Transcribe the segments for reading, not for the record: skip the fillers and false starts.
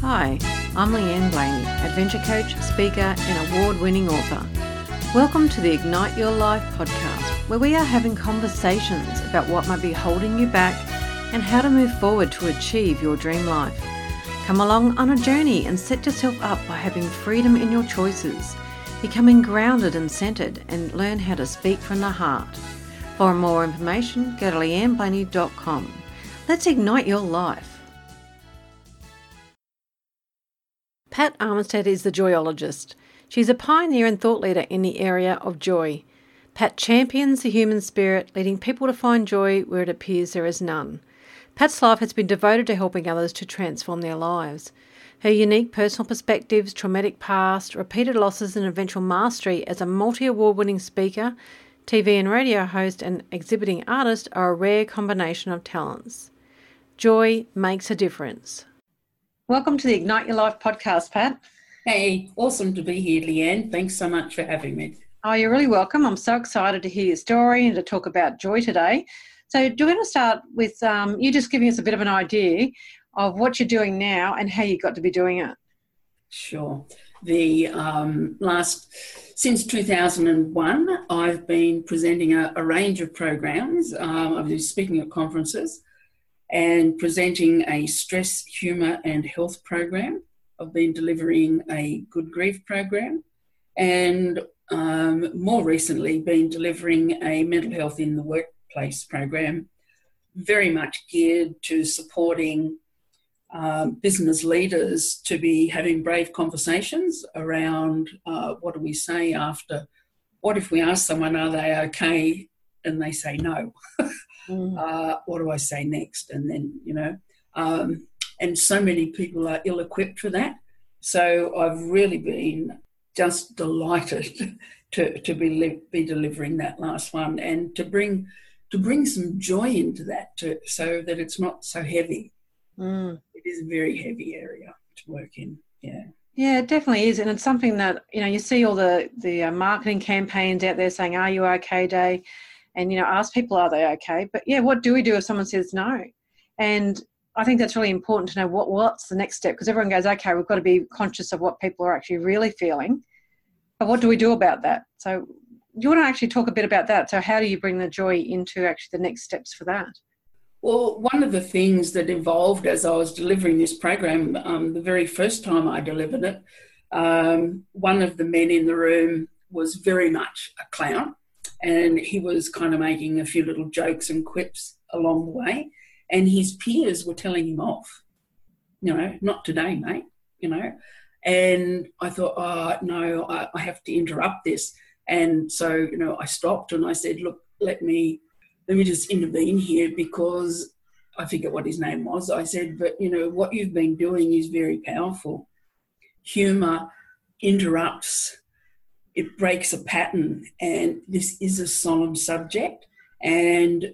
Hi, I'm Leanne Blaney, adventure coach, speaker and award-winning author. Welcome to the Ignite Your Life podcast, where we are having conversations about what might be holding you back and how to move forward to achieve your dream life. Come along on a journey and set yourself up by having freedom in your choices, becoming grounded and centered, and learn how to speak from the heart. For more information, go to leanneblaney.com. Let's ignite your life. Pat Armistead is the joyologist. She's a pioneer and thought leader in the area of joy. Pat champions the human spirit, leading people to find joy where it appears there is none. Pat's life has been devoted to helping others to transform their lives. Her unique personal perspectives, traumatic past, repeated losses and eventual mastery as a multi-award-winning speaker, TV and radio host and exhibiting artist are a rare combination of talents. Joy makes a difference. Welcome to the Ignite Your Life podcast, Pat. Hey, awesome to be here, Leanne. Thanks so much for having me. Oh, you're really welcome. I'm so excited to hear your story and to talk about joy today. So do you want to start with you just giving us a bit of an idea of what you're doing now and how you got to be doing it? Sure. Since 2001, I've been presenting a range of programs. I've been speaking at conferences and presenting a stress, humour and health program. I've been delivering a good grief program and more recently been delivering a mental health in the workplace program, very much geared to supporting business leaders to be having brave conversations around what do we say after, what if we ask someone, are they okay? And they say no. What do I say next? And then, and so many people are ill-equipped for that. So I've really been just delighted to be delivering that last one and to bring some joy into that so that it's not so heavy. It is a very heavy area to work in. Yeah, it definitely is. And it's something that, you see all the marketing campaigns out there saying, are you okay day? And, ask people, are they okay? But, what do we do if someone says no? And I think that's really important to know what's the next step, because everyone goes, okay, we've got to be conscious of what people are actually really feeling. But what do we do about that? So you want to actually talk a bit about that. So how do you bring the joy into actually the next steps for that? Well, one of the things that evolved as I was delivering this program, the very first time I delivered it, one of the men in the room was very much a clown. And he was kind of making a few little jokes and quips along the way. And his peers were telling him off, not today, mate, And I thought, oh, no, I have to interrupt this. And so, I stopped and I said, look, let me just intervene here, because I forget what his name was. I said, but, what you've been doing is very powerful. Humour interrupts. It breaks a pattern, and this is a solemn subject, and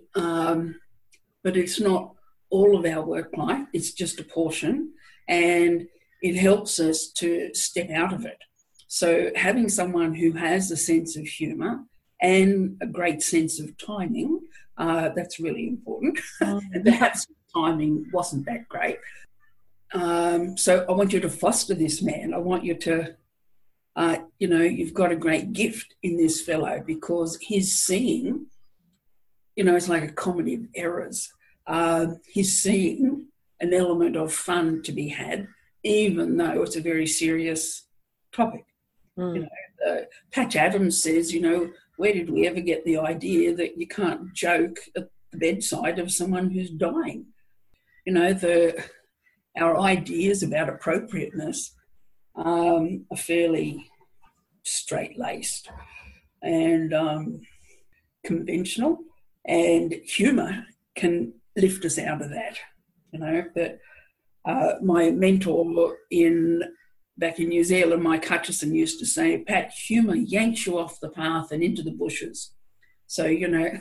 but it's not all of our work life. It's just a portion, and it helps us to step out of it. So having someone who has a sense of humour and a great sense of timing, that's really important. And perhaps timing wasn't that great. So I want you to foster this man. I want you to you've got a great gift in this fellow, because he's seeing, it's like a comedy of errors. He's seeing an element of fun to be had, even though it's a very serious topic. Patch Adams says, where did we ever get the idea that you can't joke at the bedside of someone who's dying? Our ideas about appropriateness are fairly straight-laced and conventional, and humour can lift us out of that. But my mentor back in New Zealand, Mike Hutchison, used to say, Pat, humour yanks you off the path and into the bushes. So, you're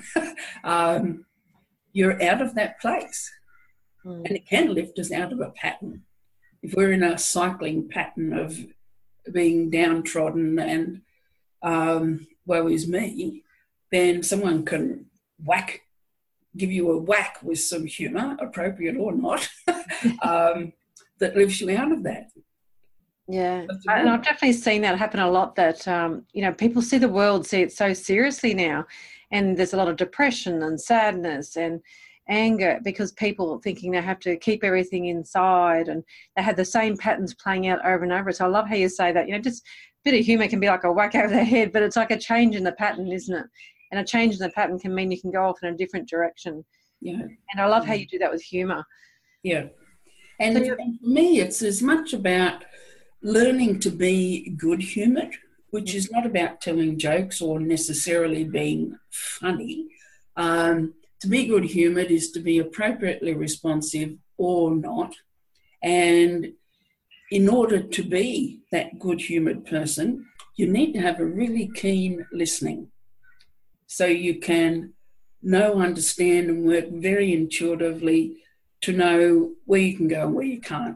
out of that place. And it can lift us out of a pattern. If we're in a cycling pattern of being downtrodden and woe is me, then someone can give you a whack with some humour, appropriate or not, that lifts you out of that. Yeah, and I've definitely seen that happen a lot, that, people see the world, see it so seriously now, and there's a lot of depression and sadness and anger because people are thinking they have to keep everything inside, and they have the same patterns playing out over and over. So I love how you say that, just a bit of humour can be like a whack over the head, but it's like a change in the pattern, isn't it? And a change in the pattern can mean you can go off in a different direction. Yeah. And I love how you do that with humour. Yeah. And for me, it's as much about learning to be good-humoured, which is not about telling jokes or necessarily being funny. To be good-humoured is to be appropriately responsive or not. And in order to be that good-humoured person, you need to have a really keen listening. So you can know, understand, and work very intuitively to know where you can go and where you can't.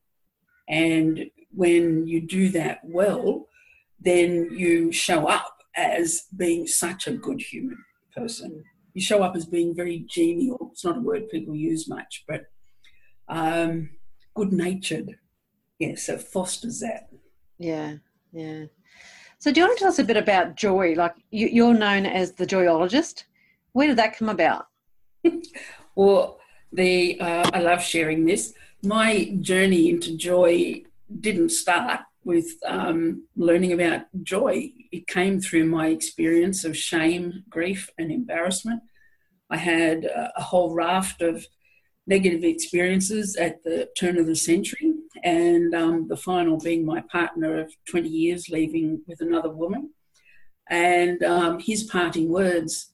And when you do that well, then you show up as being such a good human person. You show up as being very genial. It's not a word people use much, but good-natured. Yeah, so fosters that. Yeah, yeah. So do you want to tell us a bit about joy? Like you're known as the joyologist. Where did that come about? Well, I love sharing this. My journey into joy didn't start with learning about joy. It came through my experience of shame, grief, and embarrassment. I had a whole raft of negative experiences at the turn of the century, and the final being my partner of 20 years leaving with another woman. And his parting words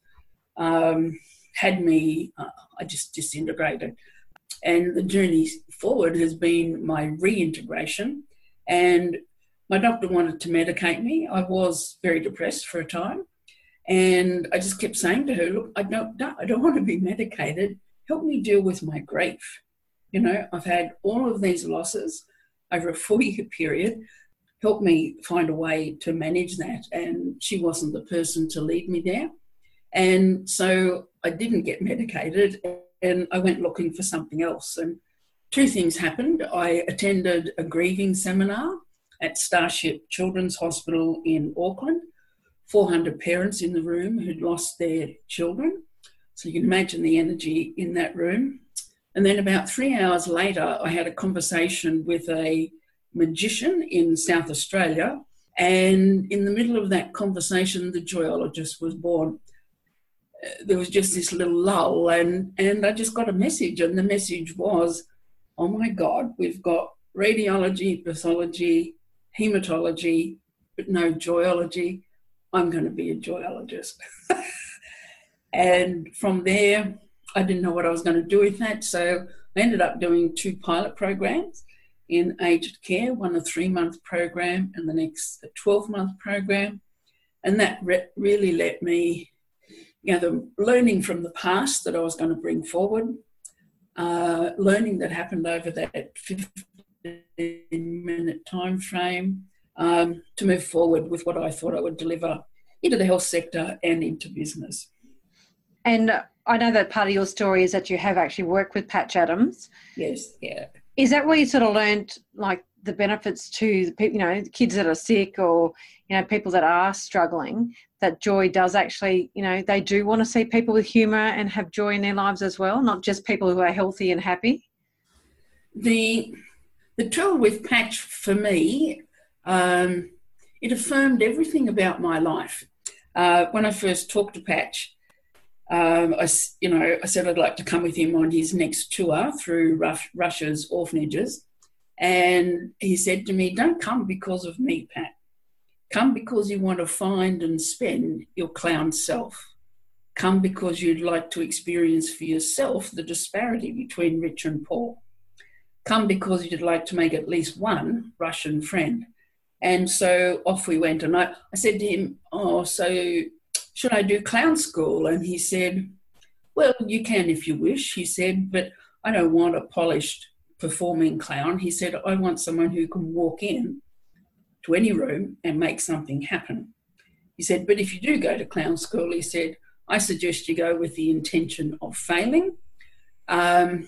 had me, I just disintegrated. And the journey forward has been my reintegration. And my doctor wanted to medicate me. I was very depressed for a time. And I just kept saying to her, look, I don't want to be medicated. Help me deal with my grief. I've had all of these losses over a 4-year period. Help me find a way to manage that. And she wasn't the person to lead me there. And so I didn't get medicated, and I went looking for something else. And 2 things happened. I attended a grieving seminar at Starship Children's Hospital in Auckland. 400 parents in the room who'd lost their children. So you can imagine the energy in that room. And then about 3 hours later, I had a conversation with a magician in South Australia. And in the middle of that conversation, the joyologist was born. There was just this little lull, and I just got a message, and the message was, oh my God, we've got radiology, pathology, hematology, but no joyology. I'm going to be a joyologist. And from there, I didn't know what I was going to do with that, so I ended up doing 2 pilot programs in aged care, one a 3-month program and the next a 12-month program. And that really let me, the learning from the past that I was going to bring forward, learning that happened over that 15-minute time frame, to move forward with what I thought I would deliver into the health sector and into business. And I know that part of your story is that you have actually worked with Patch Adams. Yes, yeah. Is that where you sort of learned, like, the benefits to the people, kids that are sick or, people that are struggling, that joy does actually, they do want to see people with humour and have joy in their lives as well, not just people who are healthy and happy? The tool with Patch for me, it affirmed everything about my life. When I first talked to Patch, I said I'd like to come with him on his next tour through Russia's orphanages. And he said to me, don't come because of me, Pat. Come because you want to find and spend your clown self. Come because you'd like to experience for yourself the disparity between rich and poor. Come because you'd like to make at least one Russian friend. And so off we went. And I said to him, so should I do clown school? And he said, well, you can if you wish, he said, but I don't want a polished performing clown. He said, I want someone who can walk in to any room and make something happen. He said, but if you do go to clown school, he said, I suggest you go with the intention of failing.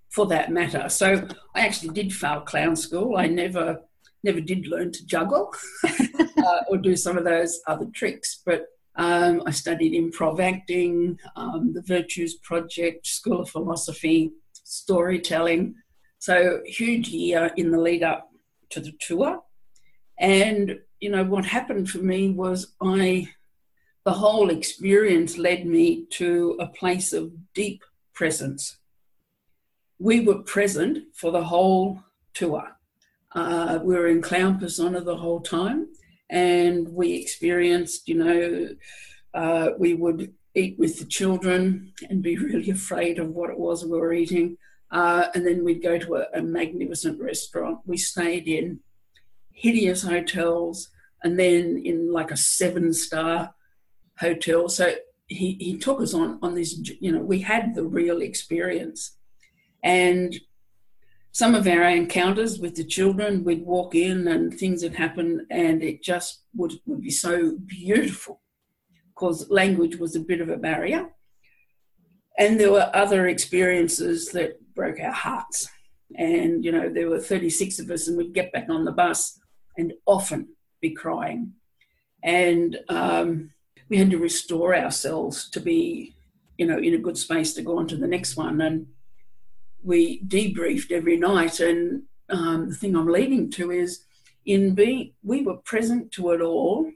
for that matter. So I actually did fail clown school. I never did learn to juggle or do some of those other tricks, but I studied improv acting, the Virtues Project, School of Philosophy, storytelling. So huge year in the lead up to the tour. And, you know, what happened for me was the whole experience led me to a place of deep presence. We were present for the whole tour. We were in clown persona the whole time, and we experienced, you know, we would eat with the children and be really afraid of what it was we were eating. And then we'd go to a magnificent restaurant. We stayed in hideous hotels and then in like a 7-star hotel. So he took us on this, you know, we had the real experience. And some of our encounters with the children, we'd walk in and things would happen and it just would be so beautiful because language was a bit of a barrier. And there were other experiences that broke our hearts. And, you know, there were 36 of us and we'd get back on the bus and often be crying. And we had to restore ourselves to be, you know, in a good space to go on to the next one. And we debriefed every night. And the thing I'm leading to is we were present to it all.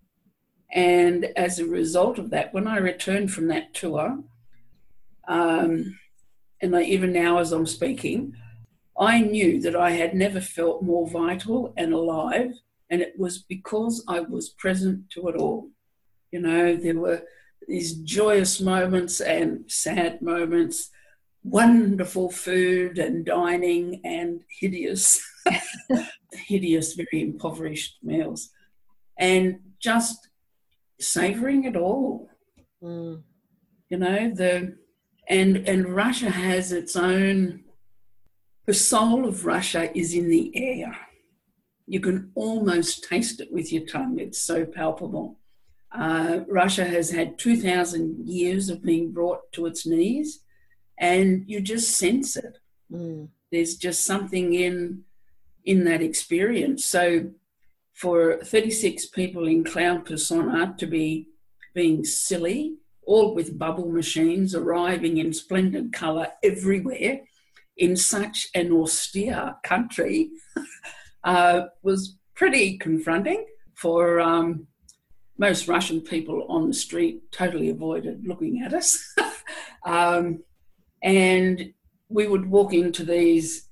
And as a result of that, when I returned from that tour, and even now as I'm speaking, I knew that I had never felt more vital and alive, and it was because I was present to it all. You know, there were these joyous moments and sad moments, wonderful food and dining, and hideous, very impoverished meals, and just savouring it all. You know, and Russia has its own. The soul of Russia is in the air. You can almost taste it with your tongue. It's so palpable. Russia has had 2,000 years of being brought to its knees, and you just sense it. There's just something in that experience. So for 36 people in clown persona to be being silly, all with bubble machines, arriving in splendid colour everywhere, in such an austere country was pretty confronting for most Russian people on the street. Totally avoided looking at us. And we would walk into these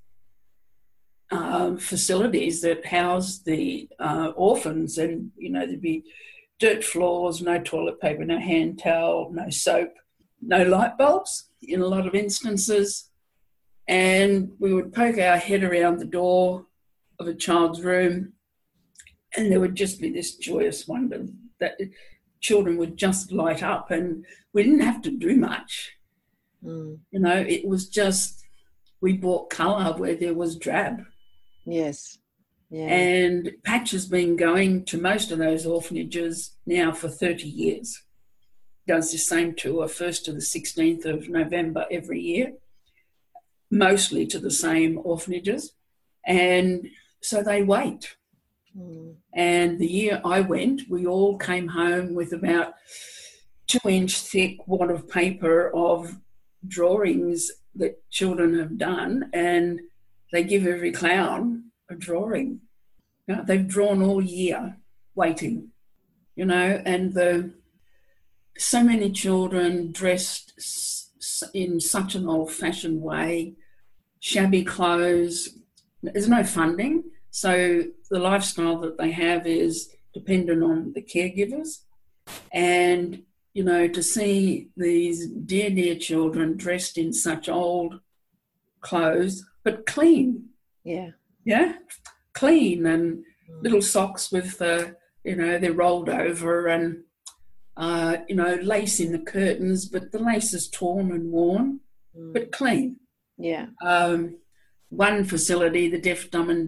facilities that house the orphans, and, you know, there'd be dirt floors, no toilet paper, no hand towel, no soap, no light bulbs in a lot of instances. And we would poke our head around the door of a child's room and there would just be this joyous wonder that children would just light up, and we didn't have to do much. You know, it was just, we brought colour where there was drab. Yes. Yeah. And Patch has been going to most of those orphanages now for 30 years. Does the same tour, 1st to the 16th of November every year, mostly to the same orphanages. And so they wait. And the year I went, we all came home with about 2-inch thick wad of paper of drawings that children have done, and they give every clown a drawing. You know, they've drawn all year waiting, you know, and so many children dressed in such an old-fashioned way, shabby clothes. There's no funding, so the lifestyle that they have is dependent on the caregivers. And, you know, to see these dear, dear children dressed in such old clothes, but clean. Yeah. Yeah, clean, and little socks with, you know, they're rolled over, and, you know, lace in the curtains, but the lace is torn and worn, but clean. Yeah. One facility, the Deaf, Dumb and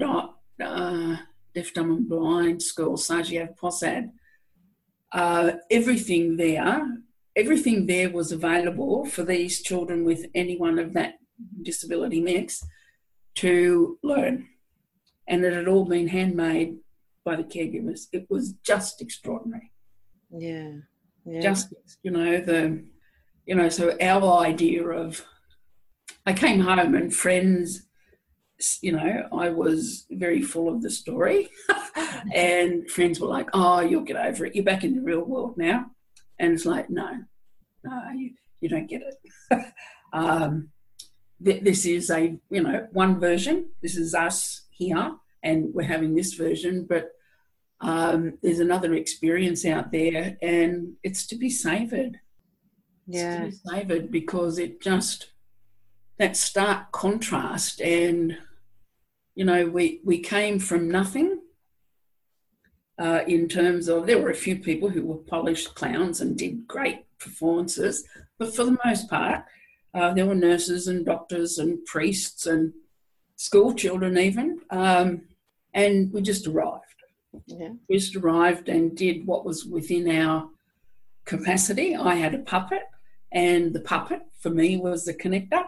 Blind School, Sajev Posad, everything there was available for these children with any one of that disability mix, to learn. And it had all been handmade by the caregivers. It was just extraordinary. Yeah. Just, so our idea of, I came home and friends, I was very full of the story and friends were like, oh, you'll get over it. You're back in the real world now. And it's like, no, you don't get it. This is one version. This is us here and we're having this version, but there's another experience out there and it's to be savoured. Yeah. It's to be savoured because it just, that stark contrast and, we came from nothing in terms of, there were a few people who were polished clowns and did great performances, but for the most part, there were nurses and doctors and priests and school children even, and we just arrived. Yeah. We just arrived and did what was within our capacity. I had a puppet, and the puppet for me was the connector.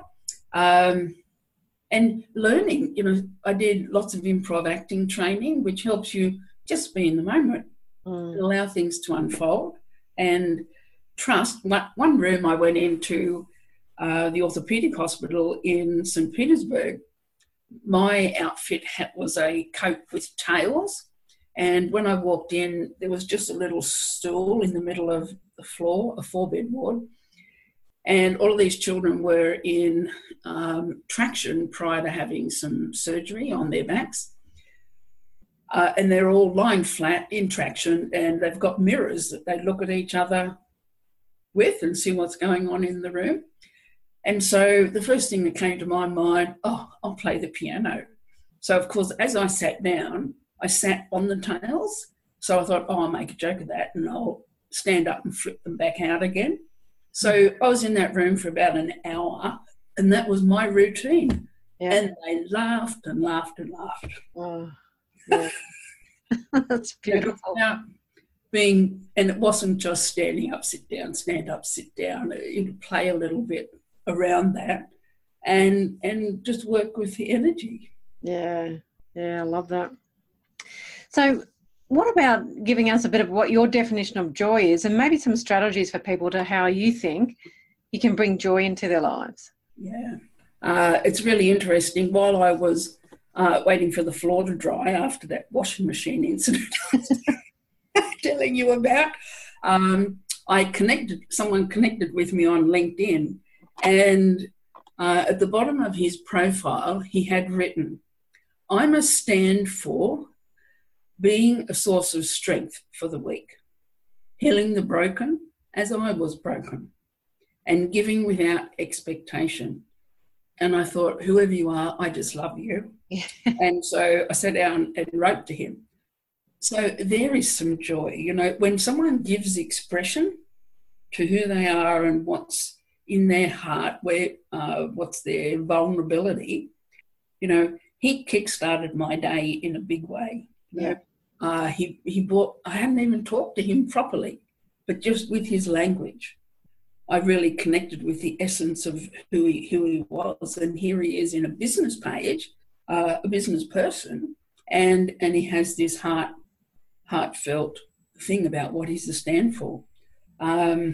And learning, I did lots of improv acting training, which helps you just be in the moment, allow things to unfold and trust. One room I went into, the orthopaedic hospital in St. Petersburg, my outfit was a coat with tails. And when I walked in, there was just a little stool in the middle of the floor, a 4-bed ward. And all of these children were in traction prior to having some surgery on their backs. And they're all lying flat in traction, and they've got mirrors that they look at each other with and see what's going on in the room. And so the first thing that came to my mind, I'll play the piano. So, of course, as I sat down, I sat on the tails. So I thought, I'll make a joke of that and I'll stand up and flip them back out again. So I was in that room for about an hour and that was my routine. Yeah. And they laughed and laughed and laughed. Oh, yeah. That's beautiful. And it wasn't just standing up, sit down, stand up, sit down. You'd play a little bit around that and just work with the energy. Yeah, I love that. So what about giving us a bit of what your definition of joy is and maybe some strategies for people to how you think you can bring joy into their lives? Yeah, it's really interesting. While I was waiting for the floor to dry after that washing machine incident I was telling you about, someone connected with me on LinkedIn, and at the bottom of his profile, he had written, I must stand for being a source of strength for the weak, healing the broken as I was broken, and giving without expectation. And I thought, whoever you are, I just love you. And so I sat down and wrote to him. So there is some joy. When someone gives expression to who they are and what's in their heart, what's their vulnerability, he kick-started my day in a big way. He brought, I hadn't even talked to him properly, but just with his language, I really connected with the essence of who he was. And here he is in a business page, a business person, and he has this heartfelt thing about what he's to stand for. I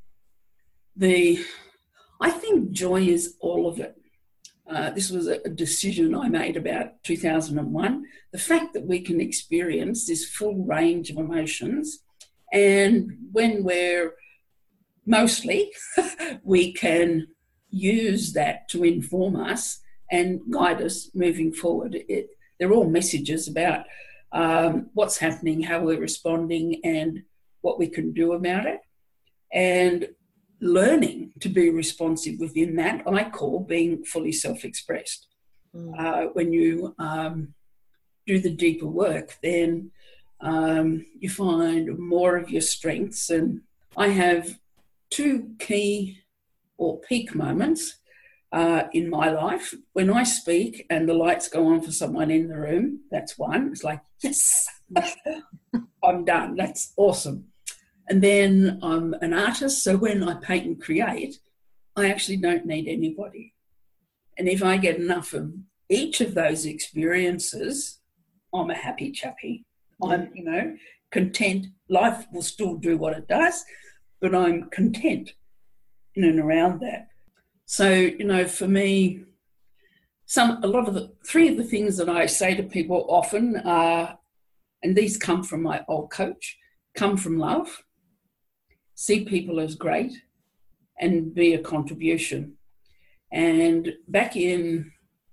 think joy is all of it. This was a decision I made about 2001. The fact that we can experience this full range of emotions, and when we're mostly, we can use that to inform us and guide us moving forward. They're all messages about what's happening, how we're responding, and what we can do about it. And learning to be responsive within that, I call being fully self-expressed. When you do the deeper work, then you find more of your strengths. And I have 2 key or peak moments in my life. When I speak and the lights go on for someone in the room, that's one. It's like, yes, I'm done. That's awesome. And then I'm an artist, so when I paint and create, I actually don't need anybody. And if I get enough of each of those experiences, I'm a happy chappy. I'm, content. Life will still do what it does, but I'm content in and around that. So, for me, three of the things that I say to people often are, and these come from my old coach, come from love, see people as great, and be a contribution. And back in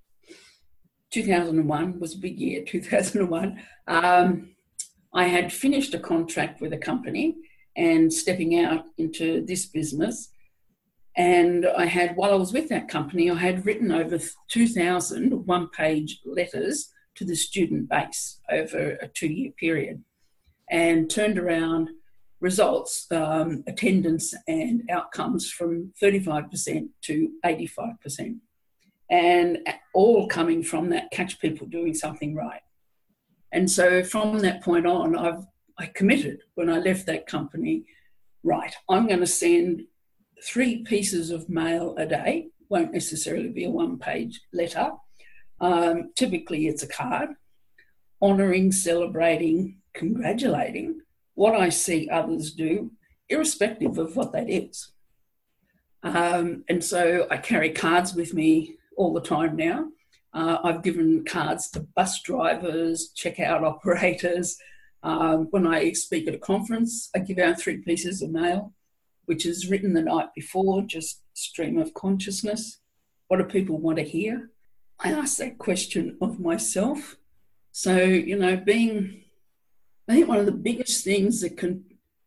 2001, was a big year, 2001, I had finished a contract with a company and stepping out into this business. And while I was with that company, I had written over 2,000 one-page letters to the student base over a 2-year period, and turned around results, attendance and outcomes from 35% to 85%. And all coming from that catch people doing something right. And so from that point on, I committed when I left that company, right, I'm going to send 3 pieces of mail a day, won't necessarily be a one-page letter. Typically it's a card, honouring, celebrating, congratulating what I see others do, irrespective of what that is. And so I carry cards with me all the time now. I've given cards to bus drivers, checkout operators. When I speak at a conference, I give out 3 pieces of mail, which is written the night before, just stream of consciousness. What do people want to hear? I ask that question of myself. So, I think one of the biggest things that can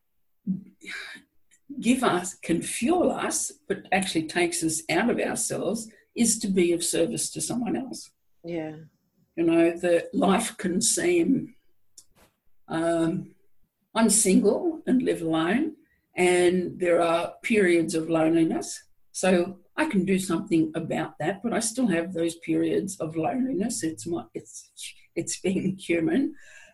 fuel us, but actually takes us out of ourselves, is to be of service to someone else. Yeah. The life can seem, I'm single and live alone, and there are periods of loneliness. So I can do something about that, but I still have those periods of loneliness. It's being human.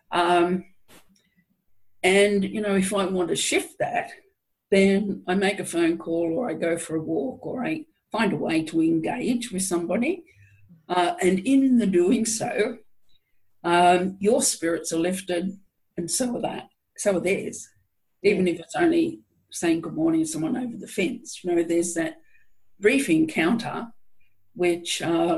And, if I want to shift that, then I make a phone call, or I go for a walk, or I find a way to engage with somebody. And in the doing so, your spirits are lifted, and so are theirs. Even if it's only saying good morning to someone over the fence. There's that brief encounter which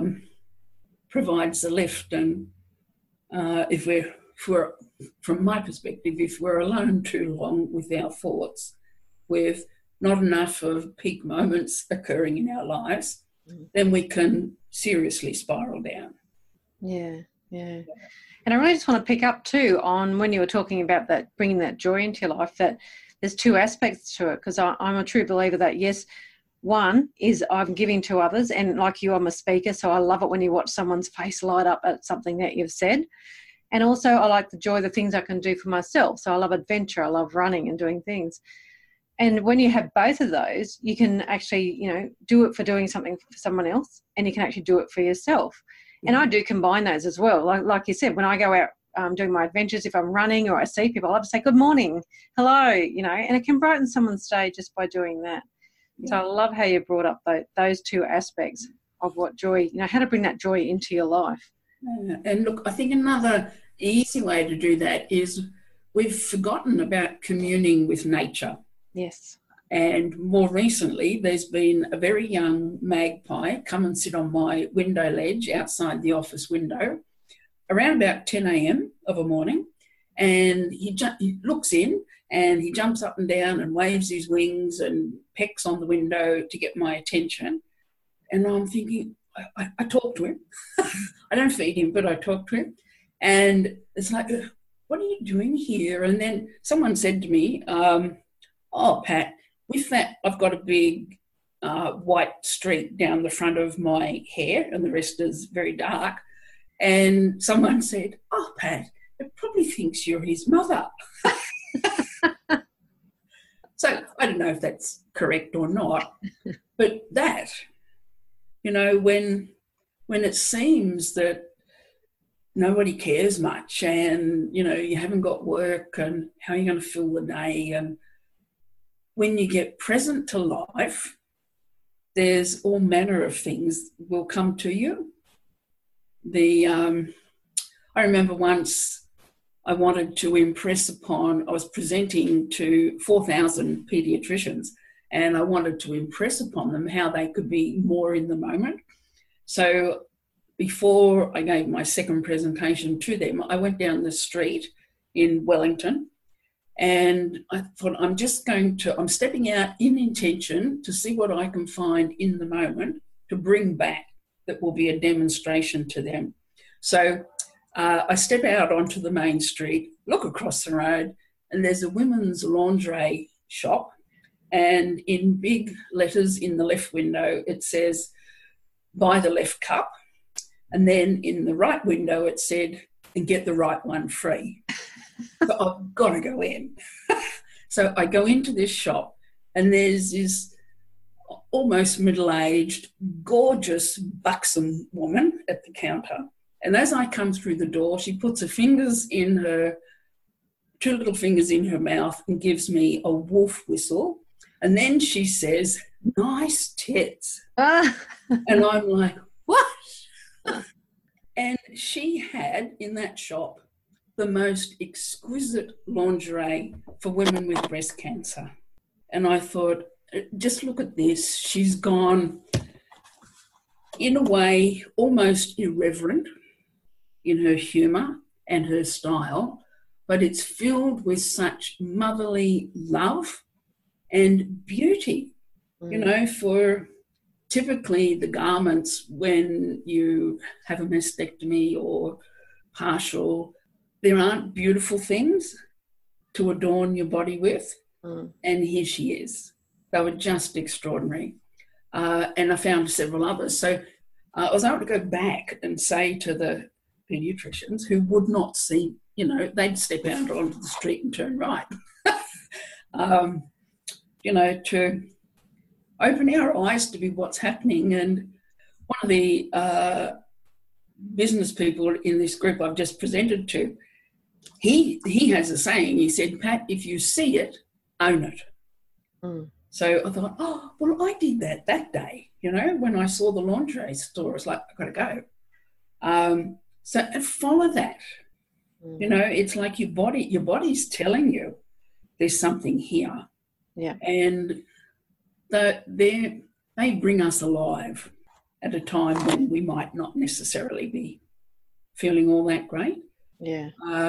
provides the lift. And if we're, from my perspective, if we're alone too long with our thoughts, with not enough of peak moments occurring in our lives, then we can seriously spiral down. Yeah. And I really just want to pick up too on when you were talking about that, bringing that joy into your life, that there's 2 aspects to it, because I'm a true believer that, yes, one is I'm giving to others, and like you, I'm a speaker, so I love it when you watch someone's face light up at something that you've said. And also I like the joy, the things I can do for myself. So I love adventure, I love running and doing things. And when you have both of those, you can actually, do it for doing something for someone else, and you can actually do it for yourself. And I do combine those as well. Like you said, when I go out doing my adventures, if I'm running or I see people, I love to say good morning, hello, and it can brighten someone's day just by doing that. Yeah. So I love how you brought up those 2 aspects of what joy, how to bring that joy into your life. And look, I think another easy way to do that is we've forgotten about communing with nature. Yes. And more recently, there's been a very young magpie come and sit on my window ledge outside the office window around about 10 a.m. of a morning. And he looks in and he jumps up and down and waves his wings and pecks on the window to get my attention. And I'm thinking, I talk to him. I don't feed him, but I talk to him. And it's like, what are you doing here? And then someone said to me, oh, Pat, with that, I've got a big white streak down the front of my hair, and the rest is very dark. And someone said, oh, Pat, it probably thinks you're his mother. So I don't know if that's correct or not, but that, when it seems that nobody cares much, and, you haven't got work, and how are you going to fill the day? And when you get present to life, there's all manner of things will come to you. I remember once I wanted to impress upon, I was presenting to 4,000 paediatricians, and I wanted to impress upon them how they could be more in the moment. So before I gave my second presentation to them, I went down the street in Wellington, and I thought, I'm stepping out in intention to see what I can find in the moment to bring back that will be a demonstration to them. So I step out onto the main street, look across the road, and there's a women's lingerie shop. And in big letters in the left window, it says, buy the left cup. And then in the right window, it said, and get the right one free. So I've got to go in. So I go into this shop, and there's this almost middle-aged, gorgeous, buxom woman at the counter. And as I come through the door, she puts her fingers in her, two little fingers in her mouth, and gives me a wolf whistle. And then she says, nice tits. And I'm like, what? And she had, in that shop, the most exquisite lingerie for women with breast cancer. And I thought, just look at this. She's gone, in a way, almost irreverent in her humour and her style, but it's filled with such motherly love and beauty. You know, for typically the garments when you have a mastectomy or partial, there aren't beautiful things to adorn your body with. And here she is. They were just extraordinary. And I found several others. So I was able to go back and say to the paediatricians who would not see, you know, they'd step out onto the street and turn right, you know, to open our eyes to be what's happening. And one of the business people in this group I've just presented to, he has a saying. He said, Pat, if you see it, own it. So I thought, oh, well, I did that day, you know, when I saw the lingerie store. I was like, I've got to go. So follow that. You know, it's like your body's telling you there's something here. Yeah. And they bring us alive at a time when we might not necessarily be feeling all that great. Yeah.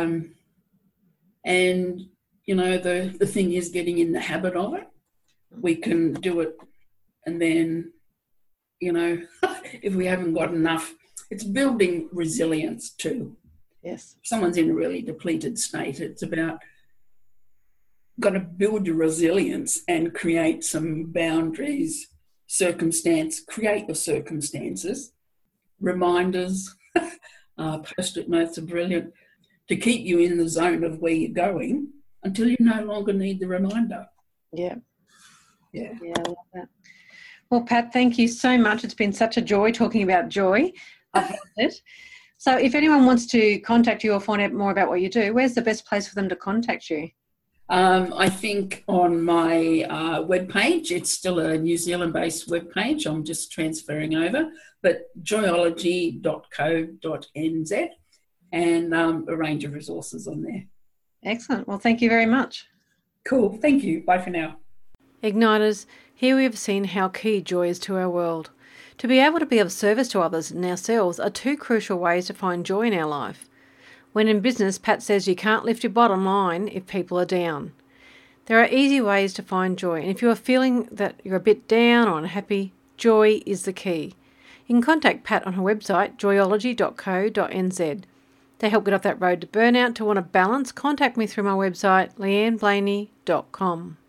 And, you know, the thing is getting in the habit of it. We can do it, and then, you know, if we haven't got enough, it's building resilience too. Yes. If someone's in a really depleted state, it's about got to build your resilience and create some boundaries, create your circumstances, reminders, post-it notes are brilliant, to keep you in the zone of where you're going until you no longer need the reminder. Yeah. Yeah. Yeah, I love that. Well, Pat, thank you so much. It's been such a joy talking about joy. I've loved it. So if anyone wants to contact you or find out more about what you do, where's the best place for them to contact you? I think on my webpage, it's still a New Zealand-based webpage. I'm just transferring over, but joyology.co.nz, and a range of resources on there. Excellent. Well, thank you very much. Cool. Thank you. Bye for now. Igniters, here we have seen how key joy is to our world. To be able to be of service to others and ourselves are two crucial ways to find joy in our life. When in business, Pat says you can't lift your bottom line if people are down. There are easy ways to find joy, and if you are feeling that you're a bit down or unhappy, joy is the key. You can contact Pat on her website, joyology.co.nz. To help get off that road to burnout, to want a balance, contact me through my website, leanneblaney.com.